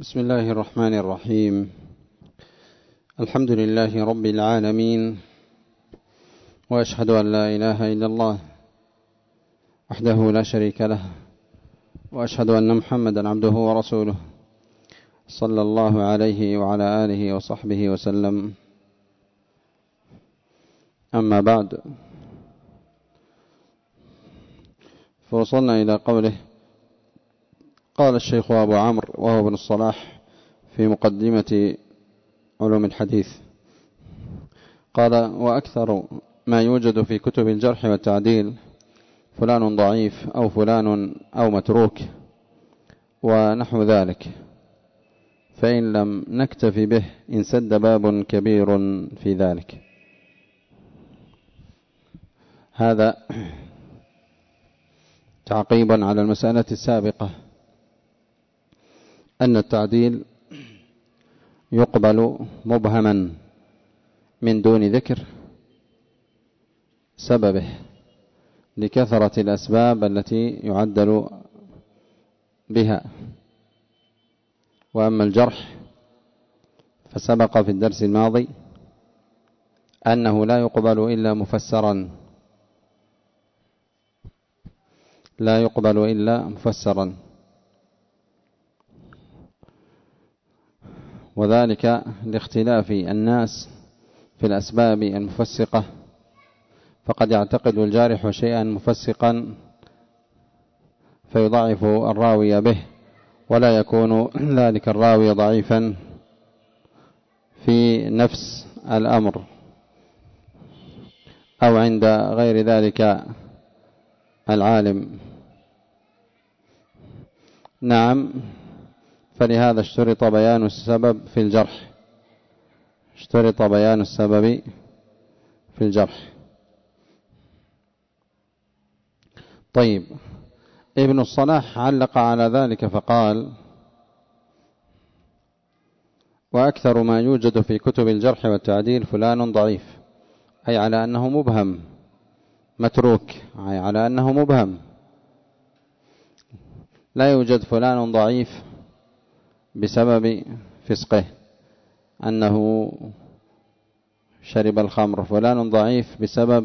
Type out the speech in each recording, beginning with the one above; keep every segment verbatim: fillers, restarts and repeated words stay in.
بسم الله الرحمن الرحيم. الحمد لله رب العالمين، وأشهد أن لا إله إلا الله وحده لا شريك له، وأشهد أن محمدا عبده ورسوله صلى الله عليه وعلى آله وصحبه وسلم. أما بعد، فوصلنا إلى قوله: قال الشيخ أبو عمرو وهو ابن الصلاح في مقدمة علوم الحديث، قال: وأكثر ما يوجد في كتب الجرح والتعديل فلان ضعيف أو فلان أو متروك ونحو ذلك، فإن لم نكتفي به انسد باب كبير في ذلك. هذا تعقيبا على المسألة السابقة، أن التعديل يقبل مبهما من دون ذكر سببه لكثرة الأسباب التي يعدل بها. وأما الجرح فسبق في الدرس الماضي أنه لا يقبل إلا مفسرا لا يقبل إلا مفسرا وذلك لاختلاف الناس في الأسباب المفسقة، فقد يعتقد الجارح شيئا مفسقا فيضعف الراوي به، ولا يكون ذلك الراوي ضعيفا في نفس الأمر أو عند غير ذلك العالم. نعم، فلهذا اشترط بيان السبب في الجرح اشترط بيان السبب في الجرح. طيب، ابن الصلاح علق على ذلك فقال: وأكثر ما يوجد في كتب الجرح والتعديل فلان ضعيف، أي على أنه مبهم، متروك أي على أنه مبهم. لا يوجد فلان ضعيف بسبب فسقه، أنه شرب الخمر، فلان ضعيف بسبب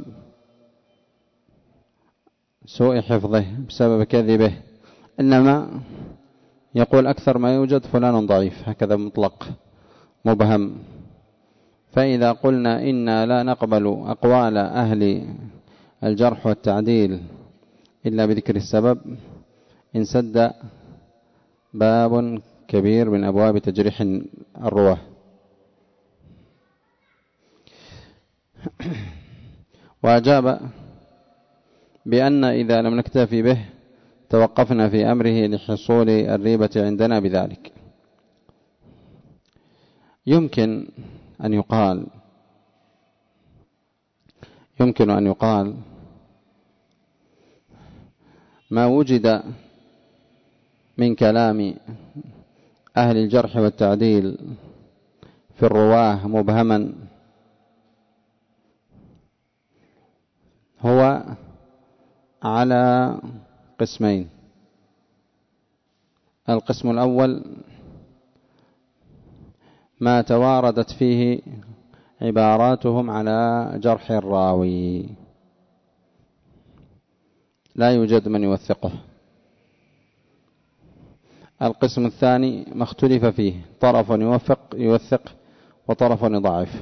سوء حفظه، بسبب كذبه، إنما يقول أكثر ما يوجد فلان ضعيف، هكذا مطلق مبهم. فإذا قلنا إنا لا نقبل أقوال أهل الجرح والتعديل إلا بذكر السبب انسد باب كبير من أبواب تجريح الرواة. وأجاب بأن إذا لم نكتفي به توقفنا في أمره لحصول الريبة عندنا بذلك. يمكن أن يقال يمكن أن يقال ما وجد من كلام أهل الجرح والتعديل في الرواه مبهما هو على قسمين. القسم الأول ما تواردت فيه عباراتهم على جرح الراوي، لا يوجد من يوثقه. القسم الثاني ما اختلف فيه، طرف يوفق يوثق وطرف يضعف.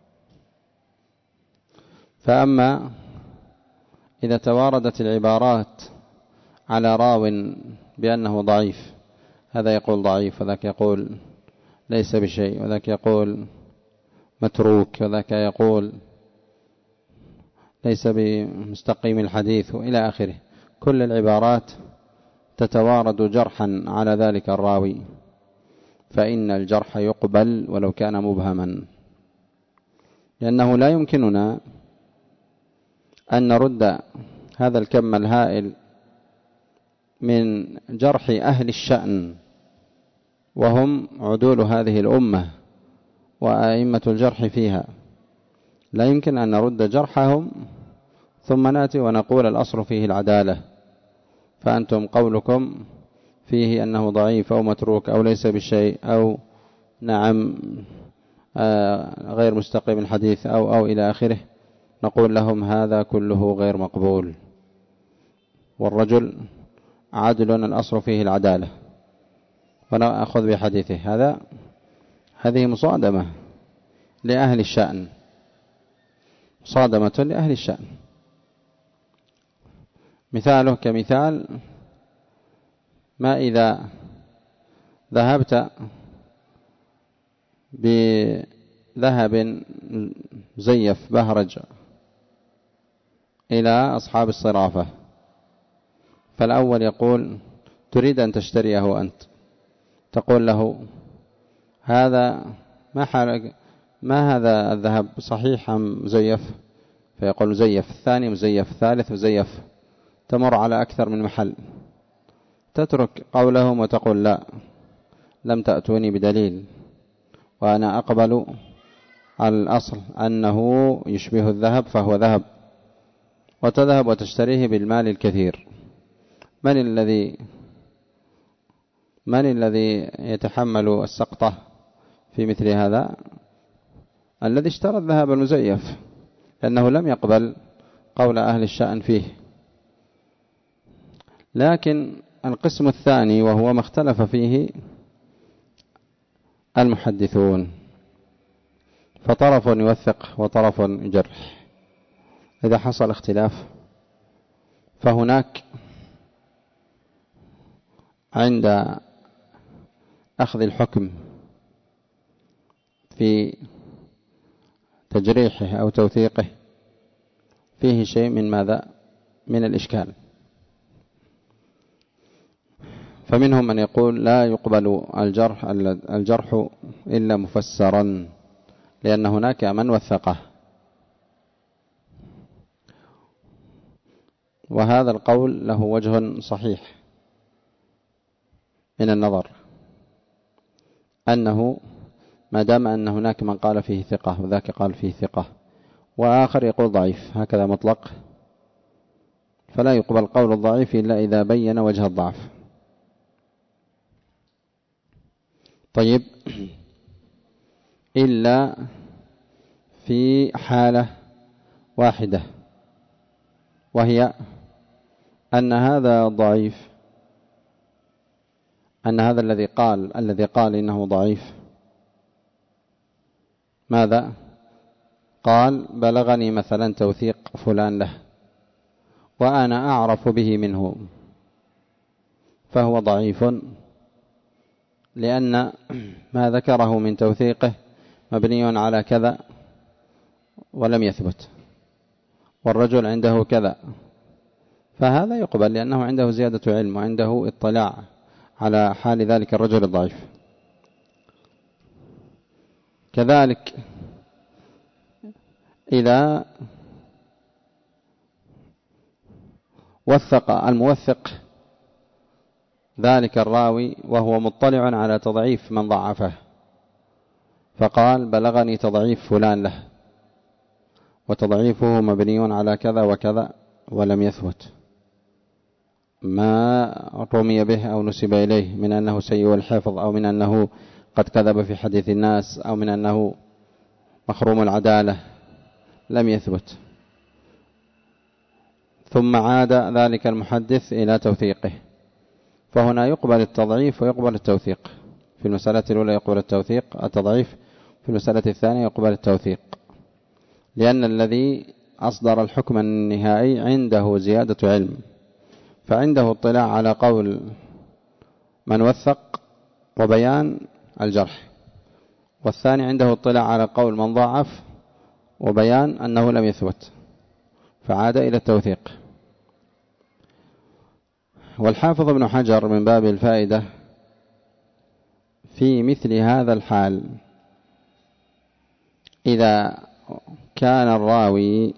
فأما إذا تواردت العبارات على راو بأنه ضعيف، هذا يقول ضعيف وذاك يقول ليس بشيء، وذاك يقول متروك، وذاك يقول ليس بمستقيم الحديث، وإلى آخره، كل العبارات تتوارد جرحا على ذلك الراوي، فإن الجرح يقبل ولو كان مبهما، لأنه لا يمكننا أن نرد هذا الكم الهائل من جرح أهل الشأن وهم عدول هذه الأمة وأئمة الجرح فيها. لا يمكن أن نرد جرحهم ثم نأتي ونقول الأصل فيه العدالة، فأنتم قولكم فيه أنه ضعيف أو متروك أو ليس بشيء أو نعم غير مستقيم الحديث أو أو إلى آخره، نقول لهم هذا كله غير مقبول، والرجل عدل الأصل فيه العدالة ونأخذ بحديثه. هذا هذه مصادمة لأهل الشأن، مصادمة لأهل الشأن. مثاله كمثال ما إذا ذهبت بذهب زيف بهرج إلى أصحاب الصرافة، فالأول يقول تريد أن تشتريه أنت، تقول له هذا ما حالك، ما هذا الذهب صحيح أم مزيف؟ فيقول مزيف. الثاني مزيف، الثالث مزيف. تمر على أكثر من محل، تترك قولهم وتقول لا، لم تأتوني بدليل، وأنا أقبل على الأصل أنه يشبه الذهب فهو ذهب، وتذهب وتشتريه بالمال الكثير. من الذي من الذي يتحمل السقطة في مثل هذا؟ الذي اشترى الذهب المزيف، لأنه لم يقبل قول أهل الشأن فيه. لكن القسم الثاني وهو ما اختلف فيه المحدثون، فطرف يوثق وطرف يجرح. إذا حصل اختلاف فهناك عند أخذ الحكم في تجريحه أو توثيقه فيه شيء من ماذا؟ من الإشكال. فمنهم من يقول لا يقبل الجرح الجرح إلا مفسرا، لأن هناك من وثقه، وهذا القول له وجه صحيح من النظر، أنه ما دام أن هناك من قال فيه ثقة وذاك قال فيه ثقة وآخر يقول ضعيف هكذا مطلق، فلا يقبل قول الضعيف إلا إذا بين وجه الضعف. طيب، إلا في حالة واحدة، وهي أن هذا ضعيف، أن هذا الذي قال الذي قال إنه ضعيف ماذا قال؟ بلغني مثلا توثيق فلان له وأنا أعرف به منه، فهو ضعيف لأن ما ذكره من توثيقه مبني على كذا ولم يثبت، والرجل عنده كذا، فهذا يقبل لأنه عنده زيادة علم وعنده اطلاع على حال ذلك الرجل الضعيف. كذلك إذا وثق الموثق ذلك الراوي وهو مطلع على تضعيف من ضعفه، فقال بلغني تضعيف فلان له وتضعيفه مبني على كذا وكذا ولم يثبت، ما رمي به أو نسب إليه من أنه سيء الحفظ أو من أنه قد كذب في حديث الناس أو من أنه مخروم العدالة، لم يثبت، ثم عاد ذلك المحدث إلى توثيقه، فهنا يقبل التضعيف ويقبل التوثيق. في المسألة الأولى يقبل التوثيق التضعيف، في المسألة الثانية يقبل التوثيق، لأن الذي أصدر الحكم النهائي عنده زيادة علم، فعنده اطلاع على قول من وثق وبيان الجرح، والثاني عنده اطلاع على قول من ضعف وبيان أنه لم يثبت، فعاد إلى التوثيق. والحافظ ابن حجر من باب الفائدة في مثل هذا الحال إذا كان الراوي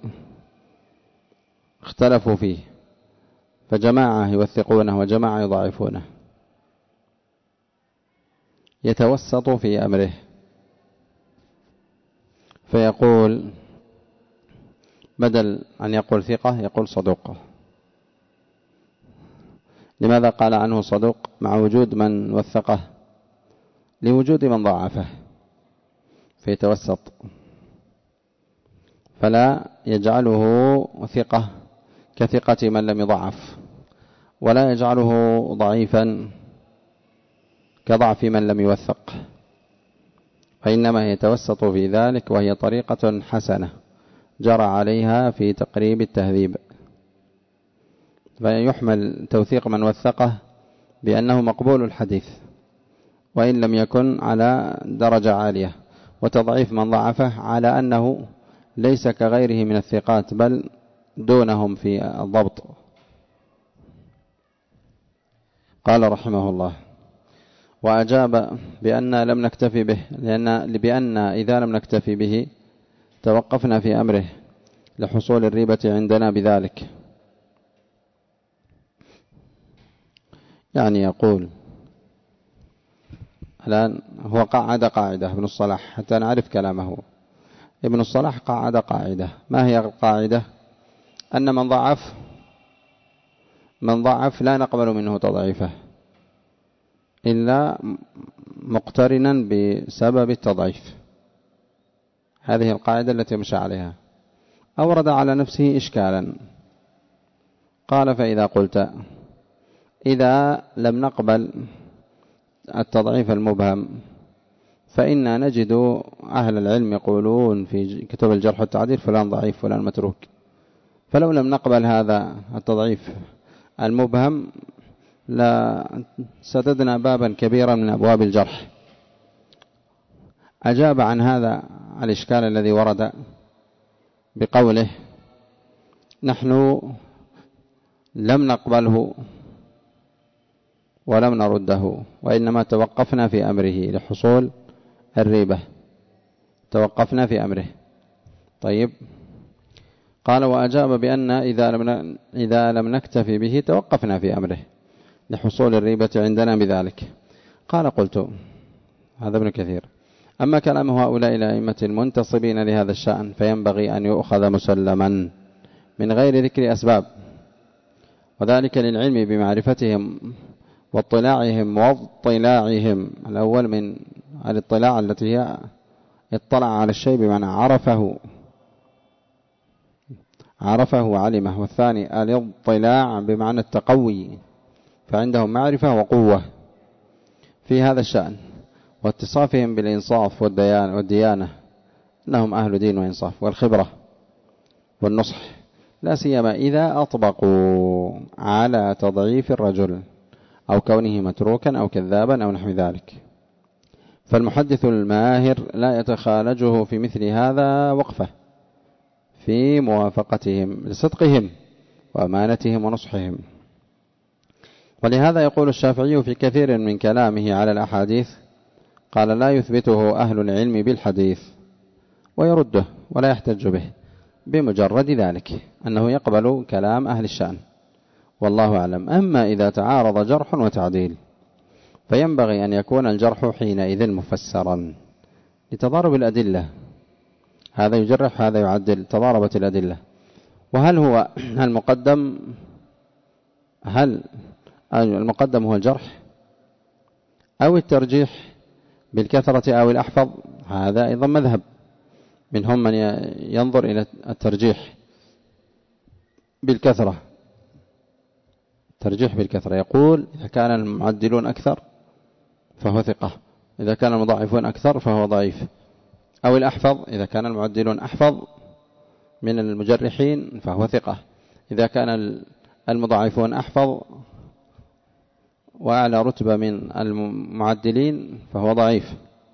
اختلفوا فيه فجماعة يوثقونه وجماعة يضعفونه، يتوسط في أمره فيقول بدل أن يقول ثقة يقول صدوق، لماذا قال عنه صدوق مع وجود من وثقه؟ لوجود من ضعفه فيتوسط، فلا يجعله ثقة كثقة من لم يضعف، ولا يجعله ضعيفا كضعف من لم يوثق، فإنما يتوسط في ذلك، وهي طريقة حسنة جرى عليها في تقريب التهذيب. فيحمل توثيق من وثقه بأنه مقبول الحديث وإن لم يكن على درجة عالية، وتضعيف من ضعفه على أنه ليس كغيره من الثقات بل دونهم في الضبط. قال رحمه الله: وأجاب بأن لم نكتفي به، لأن بأن إذا لم نكتفي به توقفنا في أمره لحصول الريبة عندنا بذلك. يعني يقول الآن هو قاعدة قاعدة ابن الصلاح حتى نعرف كلامه. ابن الصلاح قاعدة قاعدة. ما هي القاعدة؟ أن من ضعف من ضعف لا نقبل منه تضعيفه إلا مقترنا بسبب التضعيف. هذه القاعدة التي مشى عليها. أورد على نفسه إشكالا، قال: فإذا قلت إذا لم نقبل التضعيف المبهم فإنا نجد أهل العلم يقولون في كتب الجرح والتعديل فلان ضعيف فلان متروك، فلو لم نقبل هذا التضعيف المبهم لا سددنا بابا كبيرا من أبواب الجرح. أجاب عن هذا الإشكال الذي ورد بقوله: نحن لم نقبله ولم نرده، وإنما توقفنا في أمره لحصول الريبة، توقفنا في أمره. طيب، قال: وأجاب بأن إذا لم إذا لم نكتفي به توقفنا في أمره لحصول الريبة عندنا بذلك. قال: قلت، هذا ابن كثير: أما كلام هؤلاء الأئمة المنتصبين لهذا الشأن فينبغي أن يؤخذ مسلما من غير ذكر أسباب، وذلك للعلم بمعرفتهم واطلاعهم واطلاعهم الأول من الاطلاع التي هي اطلع على الشيء بمعنى عرفه عرفه وعلمه، والثاني الاطلاع بمعنى التقوي، فعندهم معرفة وقوة في هذا الشأن، واتصافهم بالإنصاف والديانة، أنهم أهل دين وإنصاف، والخبرة والنصح، لا سيما إذا أطبقوا على تضعيف الرجل أو كونه متروكا أو كذابا أو نحو ذلك. فالمحدث الماهر لا يتخالجه في مثل هذا وقفة في موافقتهم لصدقهم وأمانتهم ونصحهم. ولهذا يقول الشافعي في كثير من كلامه على الأحاديث، قال: لا يثبته أهل العلم بالحديث ويرده ولا يحتج به، بمجرد ذلك أنه يقبل كلام أهل الشأن، والله أعلم. أما إذا تعارض جرح وتعديل فينبغي أن يكون الجرح حينئذ مفسرا لتضارب الأدلة، هذا يجرح هذا يعدل، تضاربت الأدلة. وهل هو المقدم هل المقدم هو الجرح أو الترجيح بالكثرة أو الأحفظ؟ هذا أيضا مذهب، منهم من ينظر إلى الترجيح بالكثرة، ترجيح بالكثرة، يقول إذا كان المعدلون أكثر فهو ثقة، إذا كان المضاعفون أكثر فهو ضعيف، أو الأحفظ، إذا كان المعدلون أحفظ من المجرحين فهو ثقة، إذا كان المضاعفون أحفظ وأعلى رتبة من المعدلين فهو ضعيف.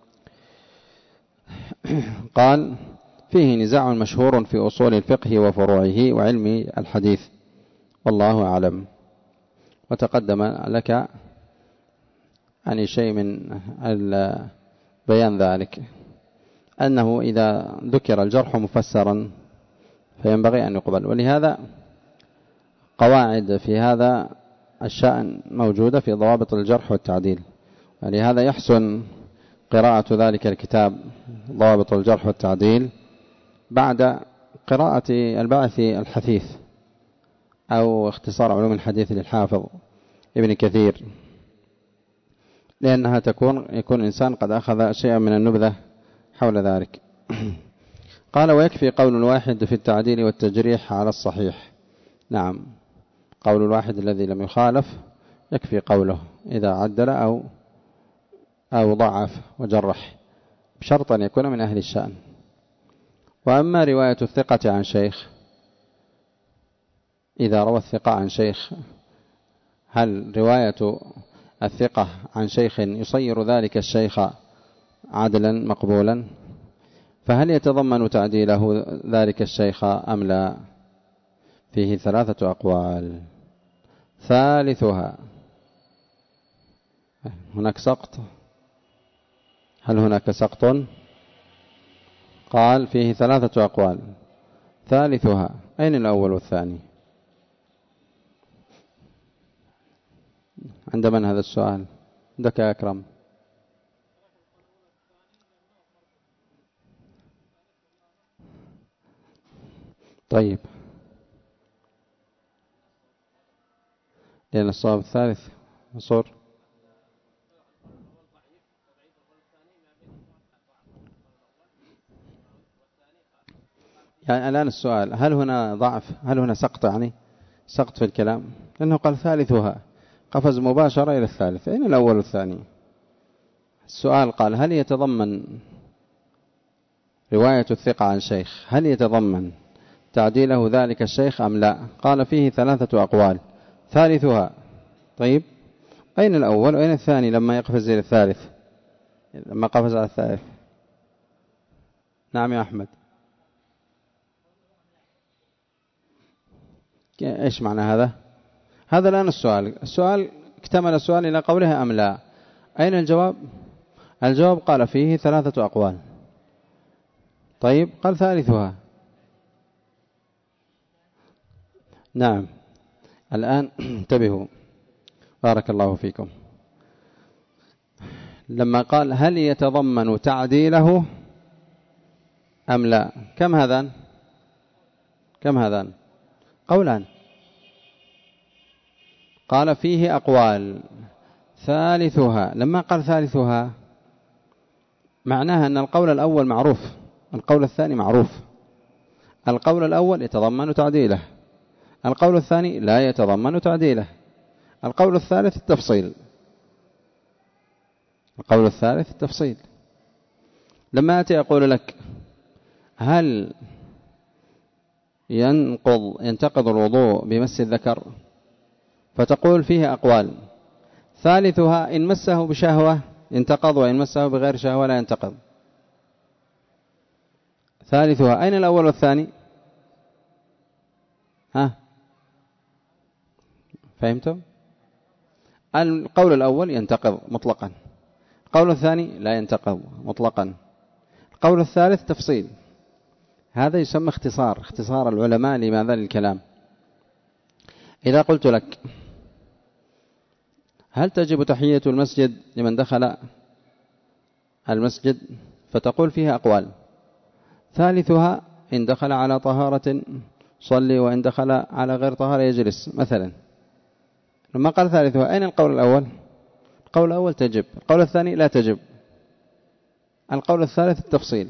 قال: فيه نزاع مشهور في أصول الفقه وفروعه وعلم الحديث، والله أعلم. وتقدم لك عن شيء من بيان ذلك، أنه إذا ذكر الجرح مفسرا فينبغي أن يقبل. ولهذا قواعد في هذا الشأن موجودة في ضوابط الجرح والتعديل، ولهذا يحسن قراءة ذلك الكتاب ضوابط الجرح والتعديل بعد قراءة البعث الحثيث أو اختصار علوم الحديث للحافظ ابن كثير، لأنها تكون يكون الإنسان قد أخذ شيئا من النبذة حول ذلك. قال ويكفي قول الواحد في التعديل والتجريح على الصحيح. نعم، قول الواحد الذي لم يخالف يكفي قوله إذا عدل أو أو ضعف وجرح، بشرط أن يكون من أهل الشأن. وأما رواية الثقة عن شيخ، إذا روى الثقة عن شيخ، هل رواية الثقة عن شيخ يصير ذلك الشيخ عدلا مقبولا؟ فهل يتضمن تعديله ذلك الشيخ أم لا؟ فيه ثلاثة أقوال. ثالثها، هناك سقط؟ هل هناك سقط؟ قال فيه ثلاثة أقوال. ثالثها، أين الأول والثاني؟ عند من هذا السؤال؟ عندك يا أكرم. طيب، لأن الصواب الثالث مصور. يعني الآن السؤال، هل هنا ضعف؟ هل هنا سقط؟ يعني سقط في الكلام، لأنه قال ثالثها، قفز مباشرة إلى الثالث. أين الأول والثاني؟ السؤال قال هل يتضمن رواية الثقة عن شيخ، هل يتضمن تعديله ذلك الشيخ أم لا؟ قال فيه ثلاثة أقوال. ثالثها. طيب، أين الأول وأين الثاني لما يقفز إلى الثالث، لما قفز على الثالث؟ نعم يا أحمد، إيش معنى هذا؟ هذا الآن السؤال، السؤال اكتمل السؤال إلى قوله أم لا. أين الجواب؟ الجواب قال فيه ثلاثة أقوال. طيب، قال ثالثها. نعم، الآن انتبهوا بارك الله فيكم. لما قال هل يتضمن تعديله أم لا، كم هذان؟ كم هذان؟ قولان. قال فيه أقوال. ثالثها، لما قال ثالثها معناها أن القول الأول معروف، القول الثاني معروف. القول الأول يتضمن تعديله، القول الثاني لا يتضمن تعديله، القول الثالث التفصيل. القول الثالث التفصيل. لما أتي أقول لك هل ينقض ينتقض الوضوء بمس الذكر، فتقول فيه أقوال. ثالثها إن مسه بشهوة انتقض، وإن مسه بغير شهوة لا ينتقض. ثالثها. أين الأول والثاني؟ ها، فهمتم؟ القول الأول ينتقض مطلقا، القول الثاني لا ينتقض مطلقا، القول الثالث تفصيل. هذا يسمى اختصار، اختصار العلماء لماذا للكلام. إذا قلت لك هل تجب تحية المسجد لمن دخل المسجد، فتقول فيها أقوال. ثالثها إن دخل على طهارة صلي، وإن دخل على غير طهارة يجلس مثلا. لما قال ثالثها، أين القول الأول؟ القول الأول تجب، القول الثاني لا تجب، القول الثالث التفصيل.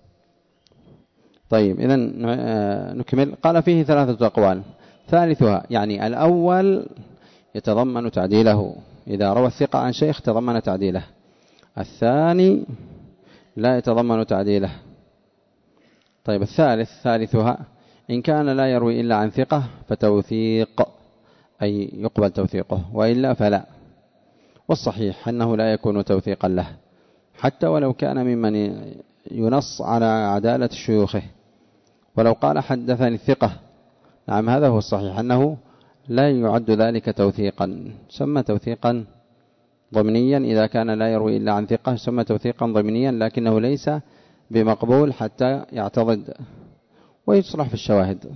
طيب، إذن نكمل. قال فيه ثلاثة أقوال. ثالثها يعني الأول يتضمن تعديله، إذا روى الثقة عن شيخ تضمن تعديله. الثاني لا يتضمن تعديله. طيب، الثالث ثالثها إن كان لا يروي إلا عن ثقة فتوثيق، أي يقبل توثيقه، وإلا فلا. والصحيح أنه لا يكون توثيقا له، حتى ولو كان ممن ينص على عدالة شيوخه. ولو قال حدثني الثقة، نعم هذا هو الصحيح، أنه لا يعد ذلك توثيقا، سمى توثيقا ضمنيا. إذا كان لا يروي إلا عن ثقة سمى توثيقا ضمنيا، لكنه ليس بمقبول حتى يعتضد ويصلح في الشواهد.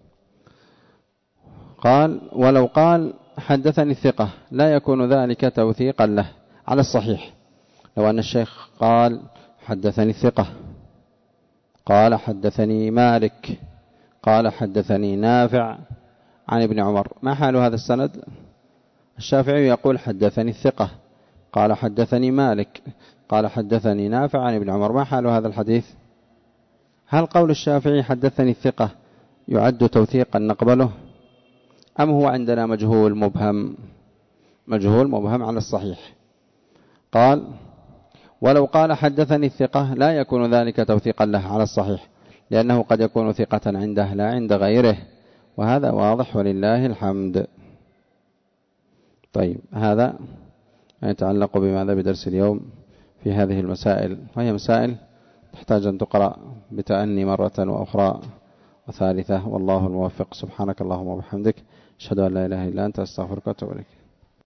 قال ولو قال حدثني الثقة لا يكون ذلك توثيقا له على الصحيح. لو أن الشيخ قال حدثني الثقة، قال حدثني مالك، قال حدثني نافع عن ابن عمر، ما حال هذا السند؟ الشافعي يقول حدثني الثقة، قال حدثني مالك، قال حدثني نافع عن ابن عمر. ما حال هذا الحديث؟ هل قول الشافعي حدثني الثقة يعد توثيقا نقبله، أم هو عندنا مجهول مبهم؟ مجهول مبهم على الصحيح. قال ولو قال حدثني الثقة لا يكون ذلك توثيقا له على الصحيح، لأنه قد يكون ثقة عنده لا عند غيره، وهذا واضح ولله الحمد. طيب، هذا يتعلق بماذا بدرس اليوم في هذه المسائل، وهي مسائل تحتاج أن تقرأ بتأني مرة وأخرى وثالثة، والله الموفق. سبحانك اللهم وبحمدك، أشهد أن لا إله إلا أنت، أستغفرك وأتوب إليك.